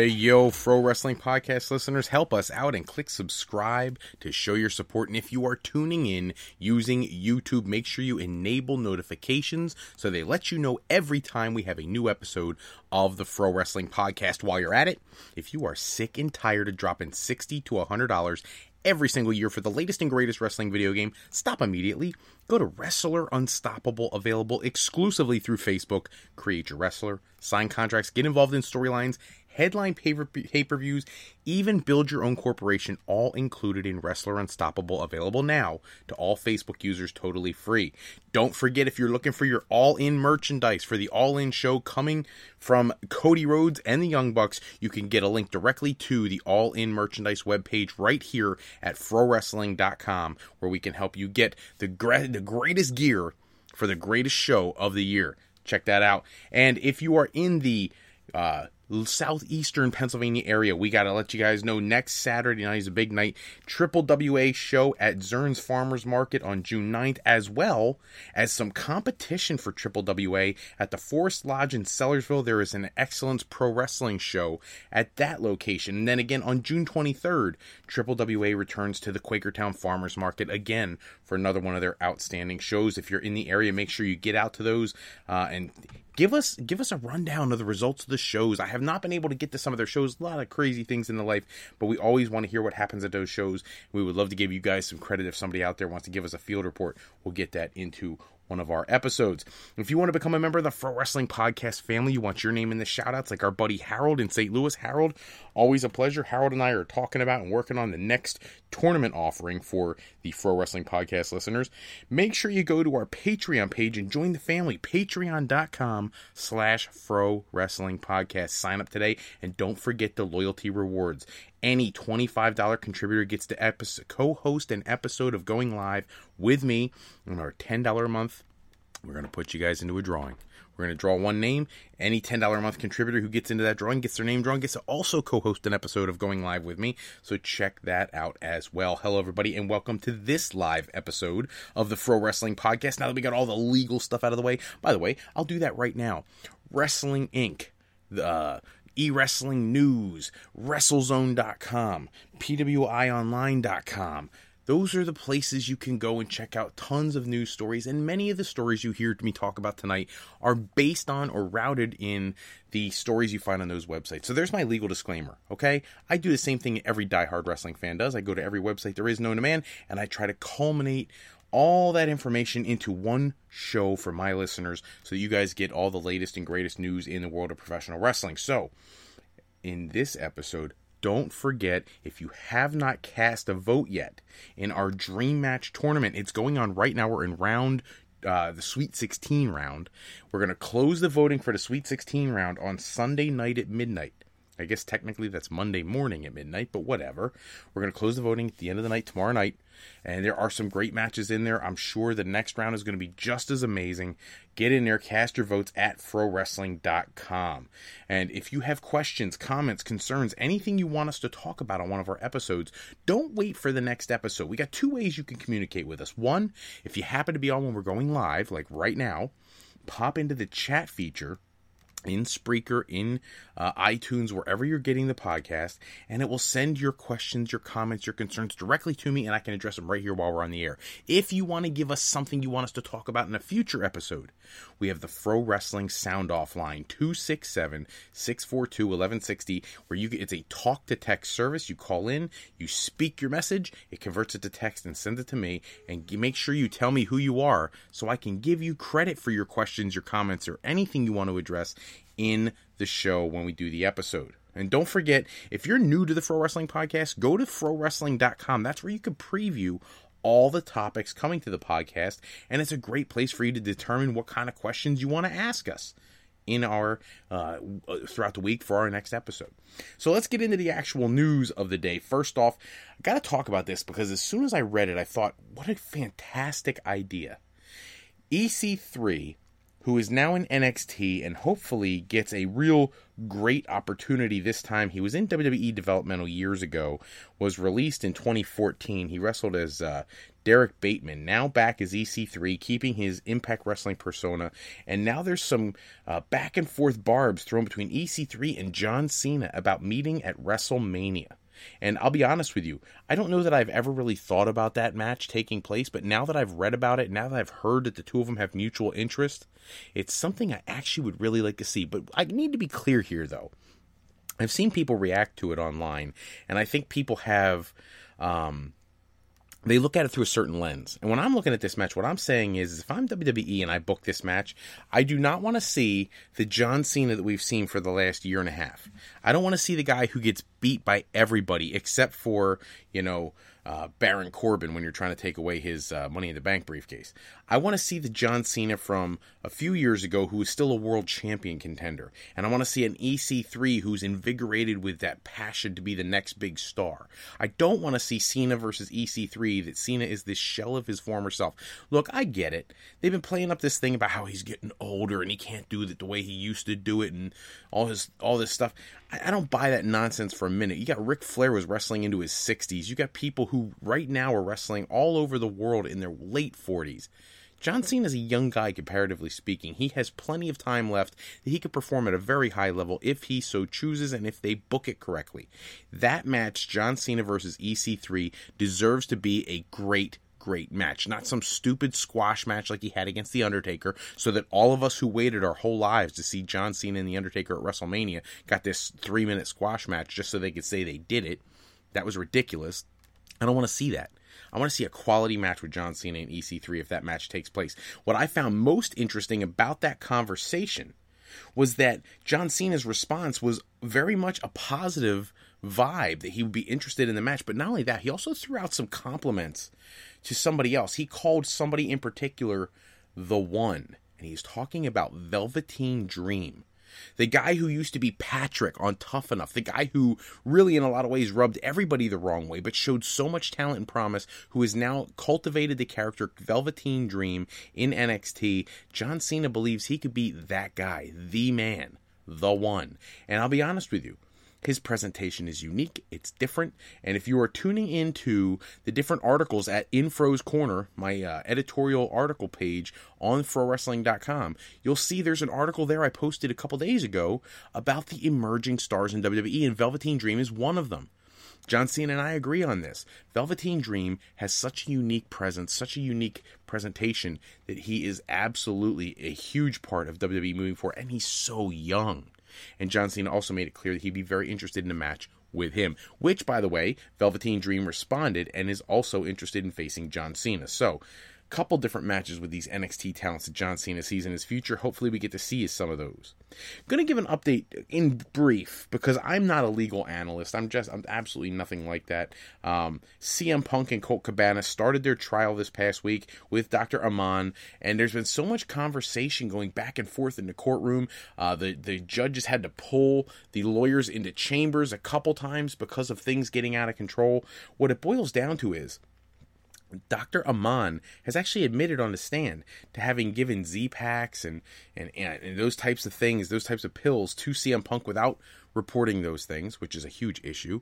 Hey, yo, Fro Wrestling Podcast listeners, help us out and click subscribe to show your support. And if you are tuning in using YouTube, make sure you enable notifications so they let you know every time we have a new episode of the Fro Wrestling Podcast. While you're at it, if you are sick and tired of dropping $60 to $100 every single year for the latest and greatest wrestling video game, stop immediately. Go to Wrestler Unstoppable, available exclusively through Facebook. Create your wrestler, sign contracts, get involved in storylines, headline pay-per-views, even build your own corporation, all included in Wrestler Unstoppable, available now to all Facebook users totally free. Don't forget, if you're looking for your all-in merchandise for the All-In show coming from Cody Rhodes and the Young Bucks, you can get a link directly to the All-In merchandise webpage right here at FroWrestling.com, where we can help you get the greatest gear for the greatest show of the year. Check that out. And if you are in the southeastern Pennsylvania area, we got to let you guys know next Saturday night is a big night. Triple WA show at Zern's Farmers Market on June 9th, as well as some competition for Triple WA at the Forest Lodge in Sellersville. There is an Excellence Pro Wrestling show at that location. And then again on June 23rd, Triple WA returns to the Quakertown Farmers Market again for another one of their outstanding shows. If you're in the area, make sure you get out to those and give us a rundown of the results of the shows. I have not been able to get to some of their shows. A lot of crazy things in the life, but we always want to hear what happens at those shows. We would love to give you guys some credit. If somebody out there wants to give us a field report, we'll get that into one of our episodes. If you want to become a member of the Fro Wrestling Podcast family, you want your name in the shout-outs like our buddy Harold in St. Louis. Harold, always a pleasure. Harold and I are talking about and working on the next tournament offering for the Fro Wrestling Podcast listeners. Make sure you go to our Patreon page and join the family. Patreon.com/Fro Wrestling Podcast. Sign up today, and don't forget the loyalty rewards. Any $25 contributor gets to co-host an episode of Going Live with me. On our $10 a month, we're going to put you guys into a drawing. We're going to draw one name. Any $10 a month contributor who gets into that drawing, gets their name drawn, gets to also co-host an episode of Going Live with me. So check that out as well. Hello, everybody, and welcome to this live episode of the Fro Wrestling Podcast. Now that we got all the legal stuff out of the way, by the way, I'll do that right now. Wrestling Inc., the eWrestling News, WrestleZone.com, PWIOnline.com. Those are the places you can go and check out tons of news stories, and many of the stories you hear me talk about tonight are based on or routed in the stories you find on those websites. So there's my legal disclaimer, okay? I do the same thing every diehard wrestling fan does. I go to every website there is known to man, and I try to culminate all that information into one show for my listeners so you guys get all the latest and greatest news in the world of professional wrestling. So, in this episode, don't forget, if you have not cast a vote yet in our Dream Match tournament, it's going on right now. We're in the Sweet 16 round. We're going to close the voting for the Sweet 16 round on Sunday night at midnight. I guess technically that's Monday morning at midnight, but whatever. We're going to close the voting at the end of the night tomorrow night, and there are some great matches in there. I'm sure the next round is going to be just as amazing. Get in there, cast your votes at FroWrestling.com. And if you have questions, comments, concerns, anything you want us to talk about on one of our episodes, don't wait for the next episode. We got two ways you can communicate with us. One, if you happen to be on when we're going live, like right now, pop into the chat feature in Spreaker, in iTunes, wherever you're getting the podcast, and it will send your questions, your comments, your concerns directly to me, and I can address them right here while we're on the air. If you want to give us something you want us to talk about in a future episode, we have the Fro Wrestling Sound Off line, 267-642-1160, where it's a talk-to-text service. You call in, you speak your message, it converts it to text and sends it to me, and make sure you tell me who you are so I can give you credit for your questions, your comments, or anything you want to address in the show when we do the episode. And don't forget, if you're new to the Fro Wrestling Podcast, go to FroWrestling.com. That's where you can preview all the topics coming to the podcast, and it's a great place for you to determine what kind of questions you want to ask us in our throughout the week for our next episode. So let's get into the actual news of the day. First off, I got to talk about this because as soon as I read it, I thought, what a fantastic idea. EC3 who is now in NXT and hopefully gets a real great opportunity this time. He was in WWE developmental years ago, was released in 2014. He wrestled as Derek Bateman, now back as EC3, keeping his Impact Wrestling persona, and now there's some back and forth barbs thrown between EC3 and John Cena about meeting at WrestleMania. And I'll be honest with you, I don't know that I've ever really thought about that match taking place, but now that I've read about it, now that I've heard that the two of them have mutual interest, it's something I actually would really like to see. But I need to be clear here, though. I've seen people react to it online, and I think people have... they look at it through a certain lens. And when I'm looking at this match, what I'm saying is if I'm WWE and I book this match, I do not want to see the John Cena that we've seen for the last year and a half. I don't want to see the guy who gets beat by everybody except for, Baron Corbin when you're trying to take away his Money in the Bank briefcase. I want to see the John Cena from a few years ago who is still a world champion contender. And I want to see an EC3 who's invigorated with that passion to be the next big star. I don't want to see Cena versus EC3, that Cena is this shell of his former self. Look, I get it. They've been playing up this thing about how he's getting older and he can't do it the way he used to do it and all this stuff. I don't buy that nonsense for a minute. You got Ric Flair was wrestling into his 60s. You got people who right now are wrestling all over the world in their late 40s. John Cena is a young guy, comparatively speaking. He has plenty of time left that he could perform at a very high level if he so chooses and if they book it correctly. That match, John Cena versus EC3, deserves to be a great match, not some stupid squash match like he had against The Undertaker, so that all of us who waited our whole lives to see John Cena and The Undertaker at WrestleMania got this 3-minute squash match just so they could say they did it. That was ridiculous. I don't want to see that. I want to see a quality match with John Cena and EC3 if that match takes place. What I found most interesting about that conversation was that John Cena's response was very much a positive vibe that he would be interested in the match. But not only that, he also threw out some compliments to somebody else. He called somebody in particular the One, and he's talking about Velveteen Dream. The guy who used to be Patrick on Tough Enough. The guy who really in a lot of ways rubbed everybody the wrong way, but showed so much talent and promise, who has now cultivated the character Velveteen Dream in NXT. John Cena believes he could be that guy, the man, the One. And I'll be honest with you, his presentation is unique, it's different, and if you are tuning into the different articles at Infro's Corner, my editorial article page on ProWrestling.com, you'll see there's an article there I posted a couple days ago about the emerging stars in WWE, and Velveteen Dream is one of them. John Cena and I agree on this. Velveteen Dream has such a unique presence, such a unique presentation, that he is absolutely a huge part of WWE moving forward, and he's so young. And John Cena also made it clear that he'd be very interested in a match with him, which, by the way, Velveteen Dream responded and is also interested in facing John Cena. So, couple different matches with these NXT talents that John Cena sees in his future. Hopefully we get to see some of those. Going to give an update in brief, because I'm not a legal analyst. I'm absolutely nothing like that. CM Punk and Colt Cabana started their trial this past week with Dr. Amann, and there's been so much conversation going back and forth in the courtroom. The judges had to pull the lawyers into chambers a couple times because of things getting out of control. What it boils down to is Dr. Amann has actually admitted on the stand to having given Z-Packs and those types of things, those types of pills to CM Punk without reporting those things, which is a huge issue.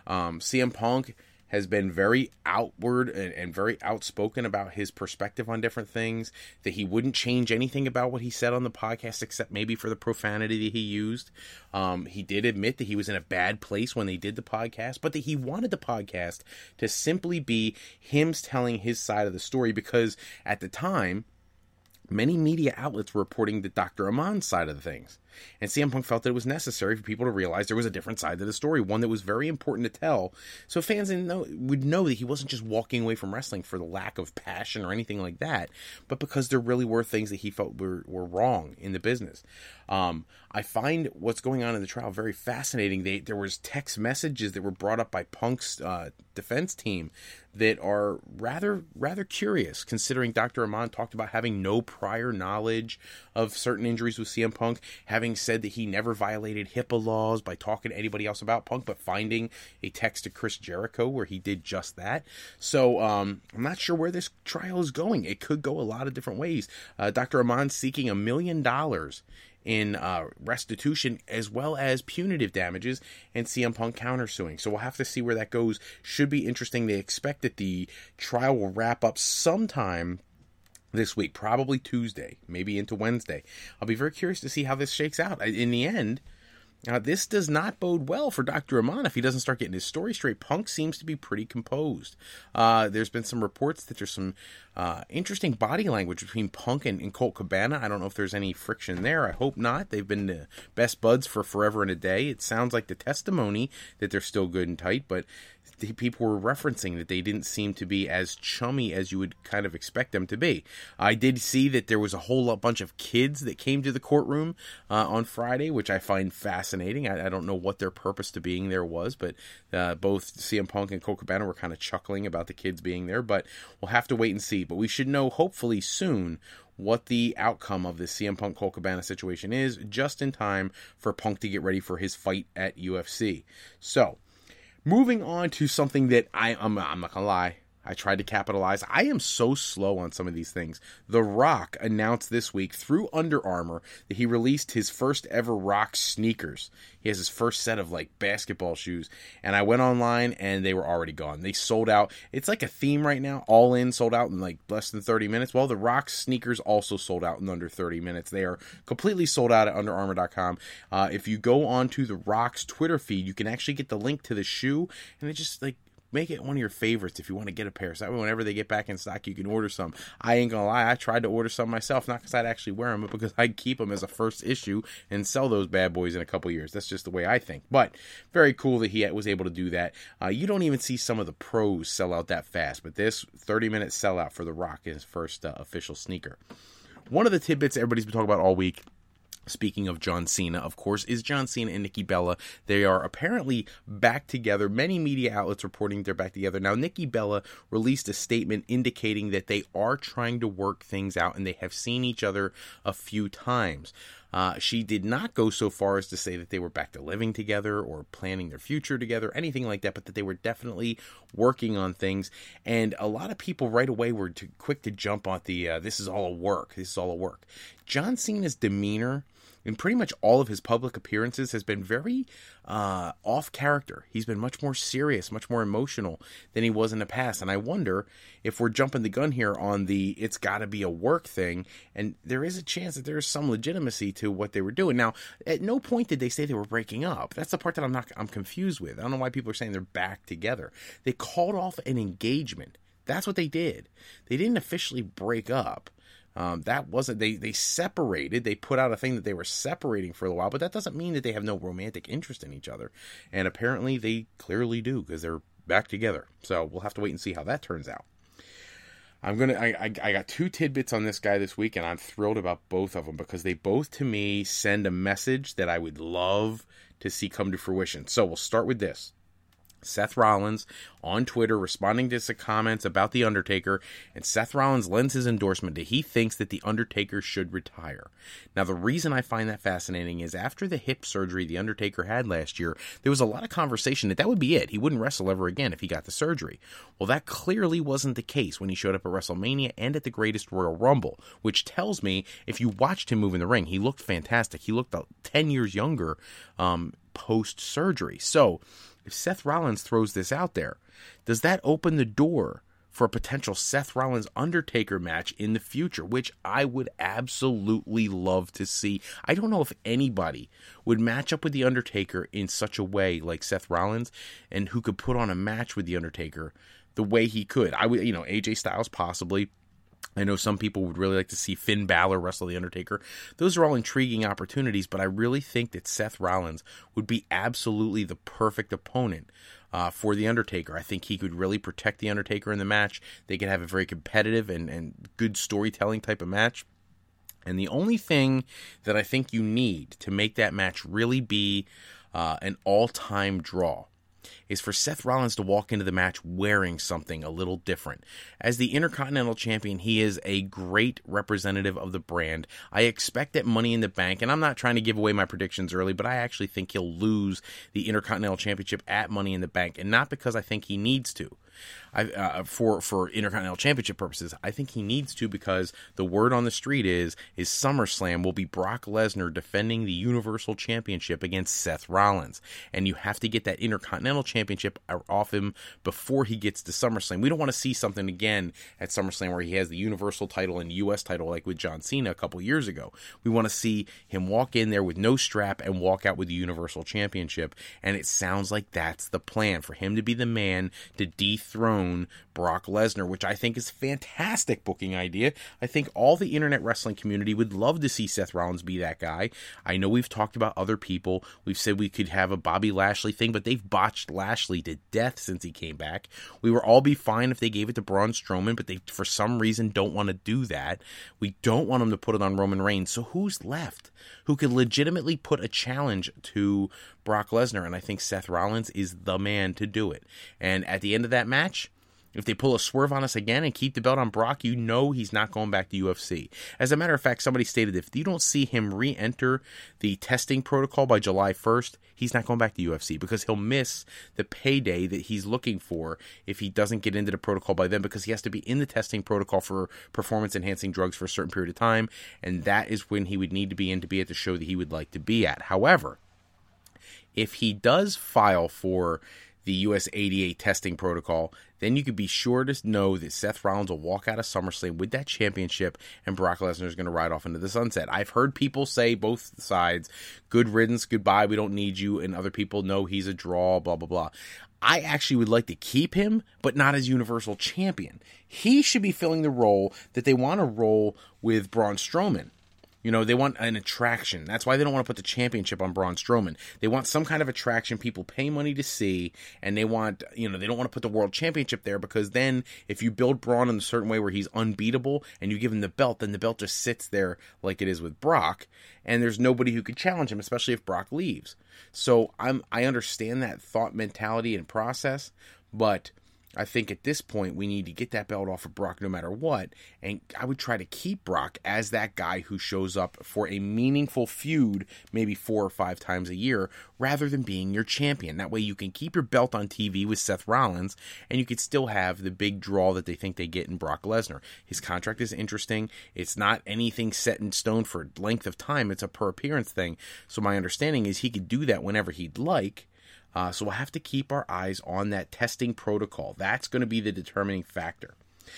CM Punk has been very outward and very outspoken about his perspective on different things, that he wouldn't change anything about what he said on the podcast except maybe for the profanity that he used. He did admit that he was in a bad place when they did the podcast, but that he wanted the podcast to simply be him telling his side of the story, because at the time, many media outlets were reporting the Dr. Amann's side of the things. And CM Punk felt that it was necessary for people to realize there was a different side to the story, one that was very important to tell, so fans would know that he wasn't just walking away from wrestling for the lack of passion or anything like that, but because there really were things that he felt were wrong in the business. I find what's going on in the trial very fascinating. There was text messages that were brought up by Punk's defense team that are rather curious, considering Dr. Amann talked about having no prior knowledge of certain injuries with CM Punk, having having said that he never violated HIPAA laws by talking to anybody else about Punk, but finding a text to Chris Jericho where he did just that. So I'm not sure where this trial is going. It could go a lot of different ways. Dr. Aman's seeking $1 million in restitution as well as punitive damages, and CM Punk countersuing. So we'll have to see where that goes. Should be interesting. They expect that the trial will wrap up sometime this week, probably Tuesday, maybe into Wednesday. I'll be very curious to see how this shakes out. In the end, this does not bode well for Dr. Aman if he doesn't start getting his story straight. Punk seems to be pretty composed. There's been some reports that there's some interesting body language between Punk and Colt Cabana. I don't know if there's any friction there. I hope not. They've been best buds for forever and a day. It sounds like the testimony that they're still good and tight, but people were referencing that they didn't seem to be as chummy as you would kind of expect them to be. I did see that there was a whole bunch of kids that came to the courtroom on Friday, which I find fascinating. I don't know what their purpose to being there was, but both CM Punk and Colt Cabana were kind of chuckling about the kids being there, but we'll have to wait and see. But we should know hopefully soon what the outcome of this CM Punk Colt Cabana situation is, just in time for Punk to get ready for his fight at UFC. So, moving on to something that I'm not gonna lie, I tried to capitalize. I am so slow on some of these things. The Rock announced this week through Under Armour that he released his first ever Rock sneakers. He has his first set of like basketball shoes, and I went online and they were already gone. They sold out. It's like a theme right now. All In sold out in like less than 30 minutes. Well, the Rock sneakers also sold out in under 30 minutes. They are completely sold out at UnderArmour.com. If you go onto the Rock's Twitter feed, you can actually get the link to the shoe, and it just like make it one of your favorites if you want to get a pair. So that way whenever they get back in stock, you can order some. I ain't gonna lie, I tried to order some myself, not because I'd actually wear them, but because I'd keep them as a first issue and sell those bad boys in a couple years. That's just the way I think. But very cool that he was able to do that. You don't even see some of the pros sell out that fast, but this 30-minute sellout for The Rock in his first official sneaker. One of the tidbits everybody's been talking about all week, speaking of John Cena, of course, is John Cena and Nikki Bella. They are apparently back together. Many media outlets reporting they're back together. Now, Nikki Bella released a statement indicating that they are trying to work things out and they have seen each other a few times. She did not go so far as to say that they were back to living together or planning their future together, anything like that, but that they were definitely working on things. And a lot of people right away were quick to jump on the, this is all a work. This is all a work. John Cena's demeanor in pretty much all of his public appearances has been very off character. He's been much more serious, much more emotional than he was in the past. And I wonder if we're jumping the gun here on the it's got to be a work thing. And there is a chance that there is some legitimacy to what they were doing. Now, at no point did they say they were breaking up. That's the part that I'm confused with. I don't know why people are saying they're back together. They called off an engagement. That's what they did. They didn't officially break up. That wasn't, they separated, they put out a thing that they were separating for a while, but that doesn't mean that they have no romantic interest in each other. And apparently they clearly do, because they're back together. So we'll have to wait and see how that turns out. I got two tidbits on this guy this week, and I'm thrilled about both of them, because they both, to me, send a message that I would love to see come to fruition. So we'll start with this. Seth Rollins on Twitter responding to some comments about The Undertaker, and Seth Rollins lends his endorsement that he thinks that The Undertaker should retire. Now, the reason I find that fascinating is after the hip surgery The Undertaker had last year, there was a lot of conversation that would be it. He wouldn't wrestle ever again if he got the surgery. Well, that clearly wasn't the case when he showed up at WrestleMania and at the Greatest Royal Rumble, which tells me if you watched him move in the ring, he looked fantastic. He looked 10 years younger post-surgery. So, if Seth Rollins throws this out there, does that open the door for a potential Seth Rollins-Undertaker match in the future, which I would absolutely love to see? I don't know if anybody would match up with The Undertaker in such a way like Seth Rollins, and who could put on a match with The Undertaker the way he could. I would, AJ Styles possibly. I know some people would really like to see Finn Balor wrestle The Undertaker. Those are all intriguing opportunities, but I really think that Seth Rollins would be absolutely the perfect opponent for The Undertaker. I think he could really protect The Undertaker in the match. They could have a very competitive and good storytelling type of match. And the only thing that I think you need to make that match really be an all-time draw is for Seth Rollins to walk into the match wearing something a little different. As the Intercontinental Champion, he is a great representative of the brand. I expect that Money in the Bank, and I'm not trying to give away my predictions early, but I actually think he'll lose the Intercontinental Championship at Money in the Bank, and not because I think he needs to. For Intercontinental Championship purposes, I think he needs to, because the word on the street is SummerSlam will be Brock Lesnar defending the Universal Championship against Seth Rollins, and you have to get that Intercontinental Championship off him before he gets to SummerSlam. We don't want to see something again at SummerSlam where he has the Universal title and US title like with John Cena a couple years ago. We want to see him walk in there with no strap and walk out with the Universal Championship, and it sounds like that's the plan, for him to be the man to dethrone Brock Lesnar, which I think is a fantastic booking idea. I think all the internet wrestling community would love to see Seth Rollins be that guy. I know we've talked about other people. We've said we could have a Bobby Lashley thing, but they've botched Lashley to death since he came back. We would all be fine if they gave it to Braun Strowman, but they, for some reason, don't want to do that. We don't want them to put it on Roman Reigns. So who's left who could legitimately put a challenge to Brock Lesnar? And I think Seth Rollins is the man to do it. And at the end of that match, if they pull a swerve on us again and keep the belt on Brock, you know he's not going back to UFC. As a matter of fact, somebody stated if you don't see him re-enter the testing protocol by July 1st, he's not going back to UFC, because he'll miss the payday that he's looking for if he doesn't get into the protocol by then, because he has to be in the testing protocol for performance-enhancing drugs for a certain period of time, and that is when he would need to be in to be at the show that he would like to be at. However, if he does file for the US 88 testing protocol, then you could be sure to know that Seth Rollins will walk out of SummerSlam with that championship, and Brock Lesnar is going to ride off into the sunset. I've heard people say, both sides, good riddance, goodbye, we don't need you, and other people, no, he's a draw, blah, blah, blah. I actually would like to keep him, but not as Universal Champion. He should be filling the role that they want to roll with Braun Strowman. You know, they want an attraction. That's why they don't want to put the championship on Braun Strowman. They want some kind of attraction people pay money to see, and they want, you know, they don't want to put the world championship there, because then if you build Braun in a certain way where he's unbeatable and you give him the belt, then the belt just sits there like it is with Brock, and there's nobody who could challenge him, especially if Brock leaves. So I understand that thought mentality and process, but I think at this point we need to get that belt off of Brock no matter what, and I would try to keep Brock as that guy who shows up for a meaningful feud maybe 4 or 5 times a year, rather than being your champion. That way you can keep your belt on TV with Seth Rollins, and you could still have the big draw that they think they get in Brock Lesnar. His contract is interesting. It's not anything set in stone for length of time. It's a per appearance thing. So my understanding is he could do that whenever he'd like. So we'll have to keep our eyes on that testing protocol. That's going to be the determining factor.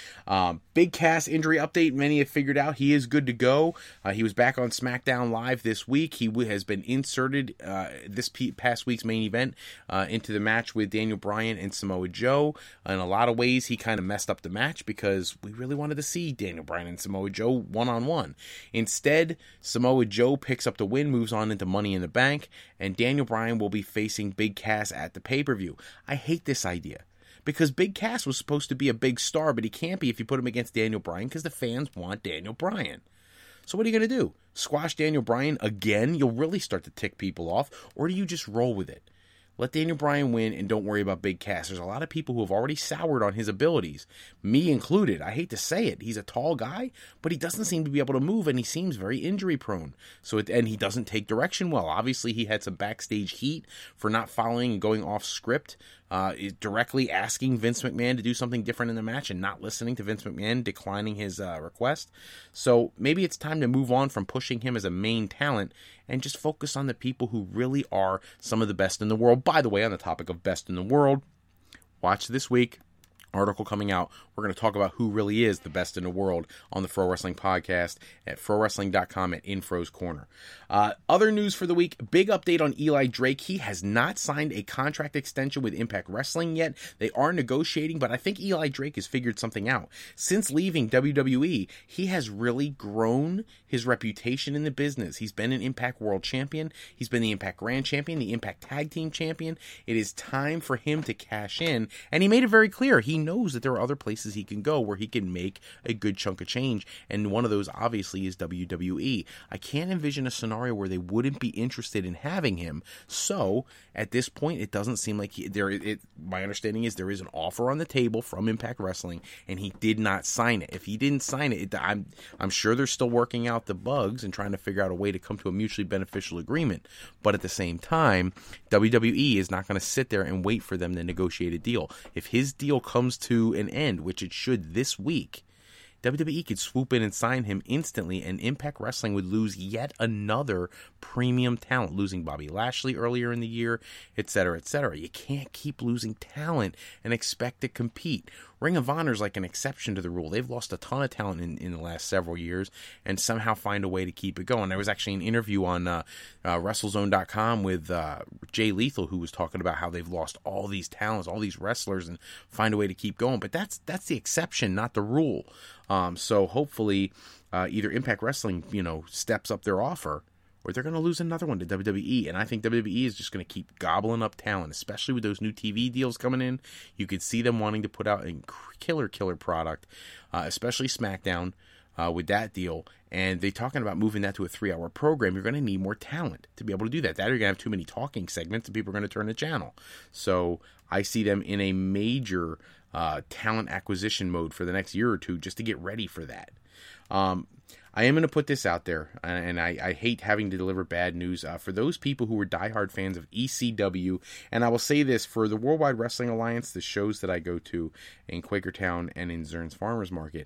Big Cass injury update. Many have figured out he is good to go. He was back on SmackDown Live this week. He has been inserted this past week's main event into the match with Daniel Bryan and Samoa Joe. In a lot of ways, he kind of messed up the match, because we really wanted to see Daniel Bryan and Samoa Joe one-on-one. Instead, Samoa Joe picks up the win, moves on into Money in the Bank, and Daniel Bryan will be facing Big Cass at the pay-per-view. I hate this idea, because Big Cass was supposed to be a big star, but he can't be if you put him against Daniel Bryan, because the fans want Daniel Bryan. So what are you going to do? Squash Daniel Bryan again? You'll really start to tick people off, or do you just roll with it? Let Daniel Bryan win and don't worry about Big Cass. There's a lot of people who have already soured on his abilities, me included. I hate to say it. He's a tall guy, but he doesn't seem to be able to move, and he seems very injury prone. And he doesn't take direction well. Obviously, he had some backstage heat for not following and going off script, directly asking Vince McMahon to do something different in the match and not listening to Vince McMahon, declining his request. So maybe it's time to move on from pushing him as a main talent and just focus on the people who really are some of the best in the world. By the way, on the topic of best in the world, watch this week. Article coming out. We're going to talk about who really is the best in the world on the Fro Wrestling Podcast at FroWrestling.com at Infro's Corner. Other news for the week, big update on Eli Drake. He has not signed a contract extension with Impact Wrestling yet. They are negotiating, but I think Eli Drake has figured something out. Since leaving WWE, he has really grown his reputation in the business. He's been an Impact World Champion. He's been the Impact Grand Champion, the Impact Tag Team Champion. It is time for him to cash in, and he made it very clear. He knows that there are other places he can go where he can make a good chunk of change, and one of those obviously is WWE. I can't envision a scenario where they wouldn't be interested in having him. So at this point, it doesn't seem like my understanding is there is an offer on the table from Impact Wrestling, and he did not sign it. If he didn't sign it, I'm sure they're still working out the bugs and trying to figure out a way to come to a mutually beneficial agreement. But at the same time, WWE is not going to sit there and wait for them to negotiate a deal. If his deal comes to an end, which it should this week, WWE could swoop in and sign him instantly, and Impact Wrestling would lose yet another premium talent, losing Bobby Lashley earlier in the year, etc., etc. You can't keep losing talent and expect to compete. Ring of Honor is like an exception to the rule. They've lost a ton of talent in the last several years and somehow find a way to keep it going. There was actually an interview on WrestleZone.com with Jay Lethal, who was talking about how they've lost all these talents, all these wrestlers, and find a way to keep going. But that's the exception, not the rule. So hopefully either Impact Wrestling, steps up their offer, or they're going to lose another one to WWE. And I think WWE is just going to keep gobbling up talent, especially with those new TV deals coming in. You could see them wanting to put out a killer product, especially SmackDown with that deal. And they're talking about moving that to a 3-hour program. You're going to need more talent to be able to do that. That or you're going to have too many talking segments and people are going to turn the channel. So I see them in a major talent acquisition mode for the next year or two just to get ready for that. I am going to put this out there, and I hate having to deliver bad news. For those people who were diehard fans of ECW, and I will say this, for the Worldwide Wrestling Alliance, the shows that I go to in Quakertown and in Zern's Farmers Market,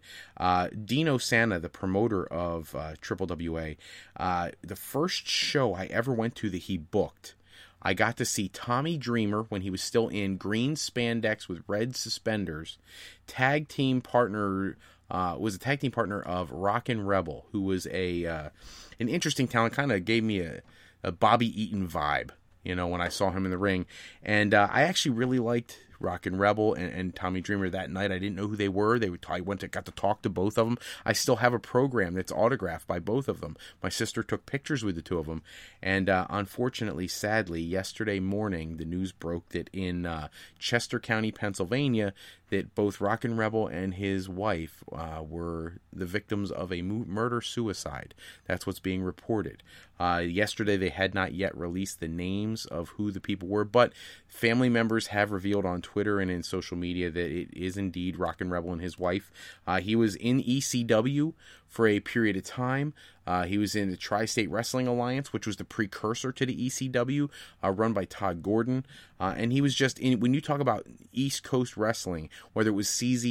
Dino Santa, the promoter of Triple WA, the first show I ever went to that he booked, I got to see Tommy Dreamer when he was still in green spandex with red suspenders, tag team partner... was a tag team partner of Rockin' Rebel, who was an interesting talent, kind of gave me a Bobby Eaton vibe, when I saw him in the ring. And I actually really liked Rockin' Rebel and Tommy Dreamer that night. I didn't know who they were. Got to talk to both of them. I still have a program that's autographed by both of them. My sister took pictures with the two of them. And unfortunately, sadly, yesterday morning, the news broke that in Chester County, Pennsylvania, that both Rockin' Rebel and his wife were the victims of a murder-suicide. That's what's being reported. Yesterday, they had not yet released the names of who the people were, but family members have revealed on Twitter and in social media that it is indeed Rockin' Rebel and his wife. He was in ECW for a period of time. He was in the Tri-State Wrestling Alliance, which was the precursor to the ECW, run by Todd Gordon. And he was just in, when you talk about East Coast wrestling, whether it was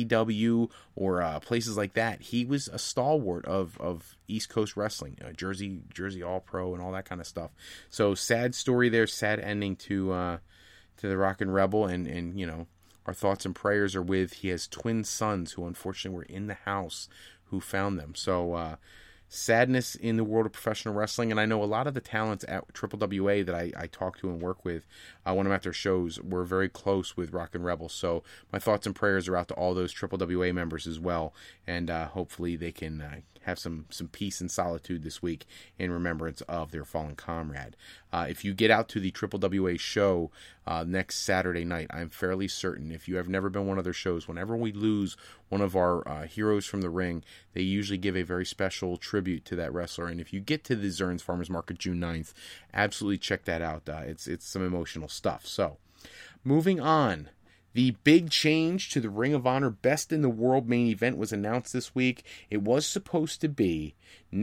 CZW or places like that, he was a stalwart of East Coast wrestling, Jersey All-Pro and all that kind of stuff. So sad story there, sad ending to the Rockin' Rebel, and our thoughts and prayers are with, he has twin sons who unfortunately were in the house who found them. So sadness in the world of professional wrestling, and I know a lot of the talents at Triple WA that I talk to and work with when I'm at their shows were very close with Rockin' Rebel. So my thoughts and prayers are out to all those Triple WA members as well, and hopefully they can have some peace and solitude this week in remembrance of their fallen comrade. If you get out to the Triple WA show next Saturday night, I'm fairly certain, if you have never been one of their shows, whenever we lose one of our heroes from the ring, they usually give a very special tribute to that wrestler. And if you get to the Zern's Farmers Market June 9th, absolutely check that out. It's some emotional stuff. So, moving on. The big change to the Ring of Honor Best in the World main event was announced this week. It was supposed to be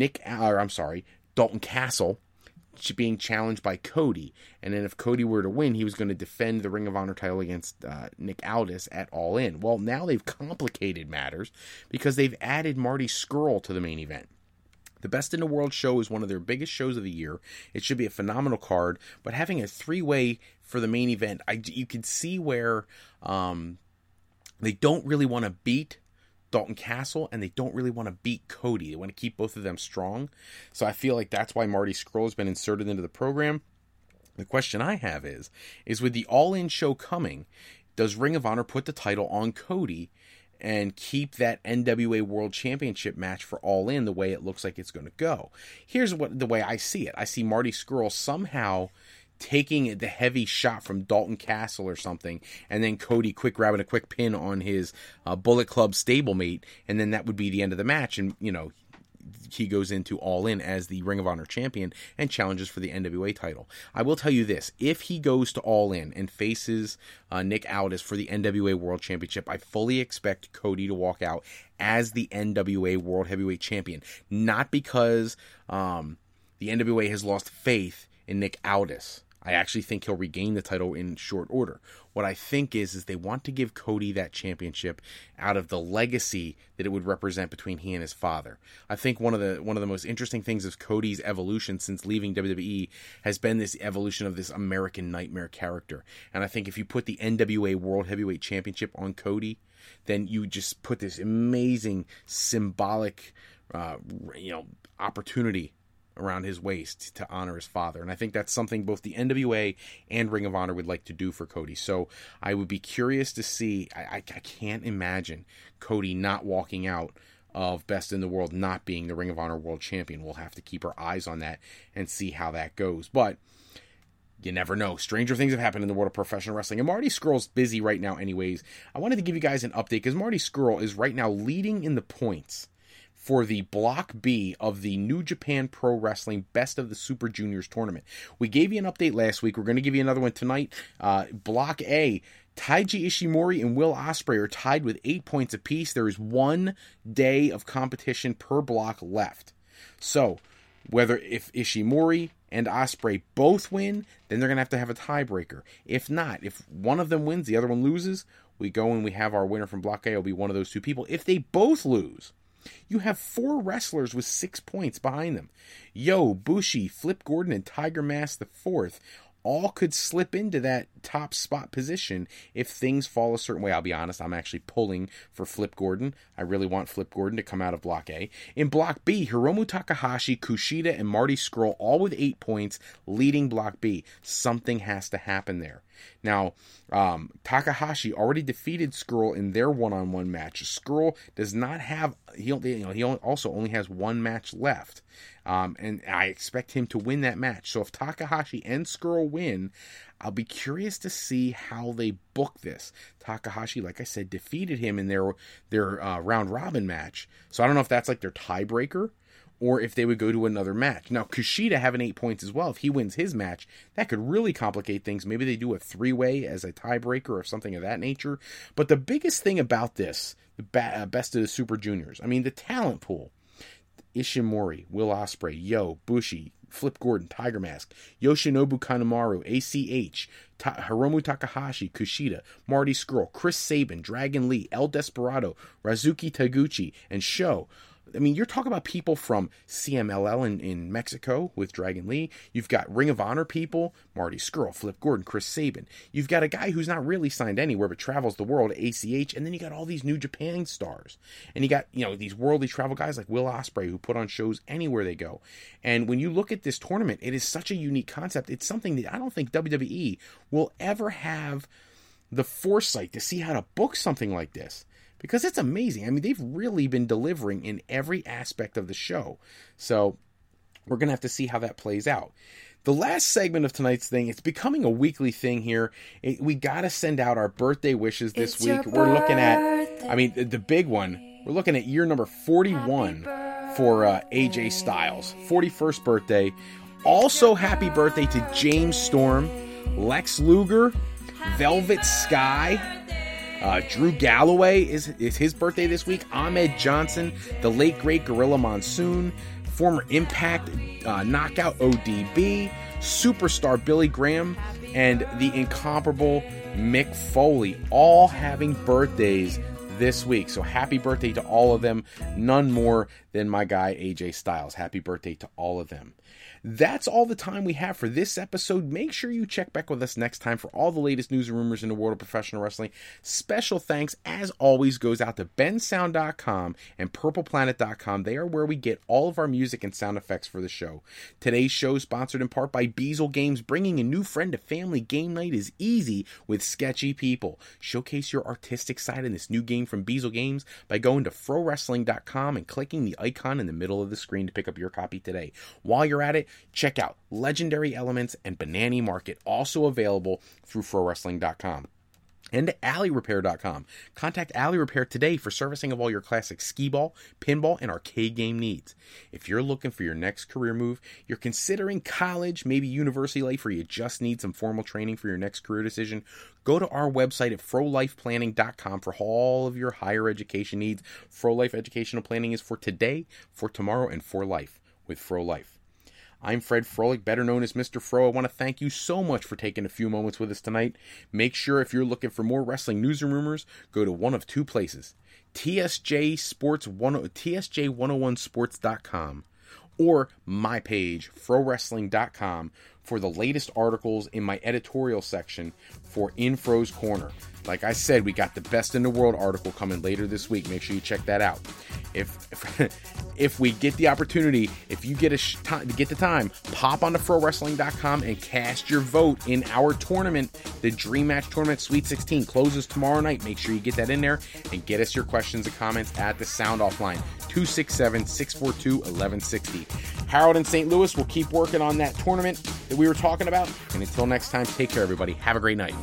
Dalton Castle being challenged by Cody. And then if Cody were to win, he was going to defend the Ring of Honor title against Nick Aldis at All In. Well, now they've complicated matters because they've added Marty Scurll to the main event. The Best in the World show is one of their biggest shows of the year. It should be a phenomenal card, but having a 3-way for the main event, you can see where they don't really want to beat Dalton Castle, and they don't really want to beat Cody. They want to keep both of them strong. So I feel like that's why Marty Scurll has been inserted into the program. The question I have is with the All In show coming, does Ring of Honor put the title on Cody and keep that NWA World Championship match for All In the way it looks like it's going to go? Here's the way I see it. I see Marty Scurll somehow taking the heavy shot from Dalton Castle or something, and then Cody quick grabbing a quick pin on his Bullet Club stablemate, and then that would be the end of the match. And, you know, he goes into All In as the Ring of Honor champion and challenges for the NWA title. I will tell you this, if he goes to All In and faces Nick Aldis for the NWA World Championship, I fully expect Cody to walk out as the NWA World Heavyweight Champion. Not because the NWA has lost faith in Nick Aldis. I actually think he'll regain the title in short order. What I think is they want to give Cody that championship out of the legacy that it would represent between he and his father. I think one of the most interesting things of Cody's evolution since leaving WWE has been this evolution of this American Nightmare character. And I think if you put the NWA World Heavyweight Championship on Cody, then you just put this amazing symbolic, opportunity around his waist to honor his father. And I think that's something both the NWA and Ring of Honor would like to do for Cody. So I would be curious to see. I can't imagine Cody not walking out of Best in the World, not being the Ring of Honor World Champion. We'll have to keep our eyes on that and see how that goes. But you never know. Stranger things have happened in the world of professional wrestling. And Marty Scurll's busy right now anyways. I wanted to give you guys an update because Marty Scurll is right now leading in the points for the Block B of the New Japan Pro Wrestling Best of the Super Juniors tournament. We gave you an update last week. We're going to give you another one tonight. Block A, Taiji Ishimori and Will Ospreay are tied with 8 points apiece. There is 1 day of competition per block left. So, if Ishimori and Ospreay both win, then they're going to have a tiebreaker. If not, if one of them wins, the other one loses, we go and we have our winner from Block A. It'll be one of those two people. If they both lose, you have 4 wrestlers with 6 points behind them. Yo, Bushi, Flip Gordon, and Tiger Mask IV all could slip into that top spot position if things fall a certain way. I'll be honest, I'm actually pulling for Flip Gordon. I really want Flip Gordon to come out of Block A. In Block B, Hiromu Takahashi, Kushida, and Marty Scurll all with 8 points leading Block B. Something has to happen there. Now, Takahashi already defeated Scurll in their one-on-one match. Scurll does not have, he also only has 1 match left. And I expect him to win that match. So if Takahashi and Scurll win, I'll be curious to see how they book this. Takahashi, like I said, defeated him in their round robin match. So I don't know if that's like their tiebreaker, or if they would go to another match. Now, Kushida having 8 points as well. If he wins his match, that could really complicate things. Maybe they do a 3-way as a tiebreaker or something of that nature. But the biggest thing about this, the Best of the Super Juniors, I mean, the talent pool. Ishimori, Will Ospreay, Yo, Bushi, Flip Gordon, Tiger Mask, Yoshinobu Kanemaru, ACH, Hiromu Takahashi, Kushida, Marty Scurll, Chris Sabin, Dragon Lee, El Desperado, Razuki Taguchi, and Sho. I mean, you're talking about people from CMLL in Mexico with Dragon Lee. You've got Ring of Honor people, Marty Scurll, Flip Gordon, Chris Sabin. You've got a guy who's not really signed anywhere but travels the world, ACH. And then you got all these New Japan stars. And you got, these worldly travel guys like Will Ospreay who put on shows anywhere they go. And when you look at this tournament, it is such a unique concept. It's something that I don't think WWE will ever have the foresight to see how to book something like this. Because it's amazing. I mean, they've really been delivering in every aspect of the show. So we're going to have to see how that plays out. The last segment of tonight's thing, it's becoming a weekly thing here. We got to send out our birthday wishes this week. We're looking at, the big one, we're looking at year number 41 for AJ Styles. 41st birthday. Also, happy birthday to James Storm, Lex Luger, Velvet Sky, Drew Galloway is his birthday this week. Ahmed Johnson, the late great Gorilla Monsoon, former Impact knockout ODB, superstar Billy Graham, and the incomparable Mick Foley, all having birthdays this week. So happy birthday to all of them. None more than my guy AJ Styles. Happy birthday to all of them. That's all the time we have for this episode. Make sure you check back with us next time for all the latest news and rumors in the world of professional wrestling. Special thanks, as always, goes out to bensound.com and purpleplanet.com. They are where we get all of our music and sound effects for the show. Today's show is sponsored in part by Beazle Games. Bringing a new friend to family game night is easy with sketchy people. Showcase your artistic side in this new game from Beazle Games by going to frowrestling.com and clicking the icon in the middle of the screen to pick up your copy today. While you're at it, check out Legendary Elements and Banana Market, also available through FroWrestling.com. And AlleyRepair.com. Contact Alley Repair today for servicing of all your classic skee-ball, pinball, and arcade game needs. If you're looking for your next career move, you're considering college, maybe university life, or you just need some formal training for your next career decision, go to our website at FroLifePlanning.com for all of your higher education needs. FroLife Educational Planning is for today, for tomorrow, and for life with FroLife. I'm Fred Froelich, better known as Mr. Fro. I want to thank you so much for taking a few moments with us tonight. Make sure if you're looking for more wrestling news and rumors, go to one of two places, TSJ101sports.com or my page, FroWrestling.com, for the latest articles in my editorial section for In Fro's Corner. Like I said, we got the Best in the World article coming later this week. Make sure you check that out. If we get the opportunity, if you get get the time, pop on to FroWrestling.com and cast your vote in our tournament. The Dream Match Tournament Sweet 16 closes tomorrow night. Make sure you get that in there and get us your questions and comments at the Sound Off line, 267-642-1160. Harold in St. Louis will keep working on that tournament that we were talking about. And until next time, take care, everybody. Have a great night.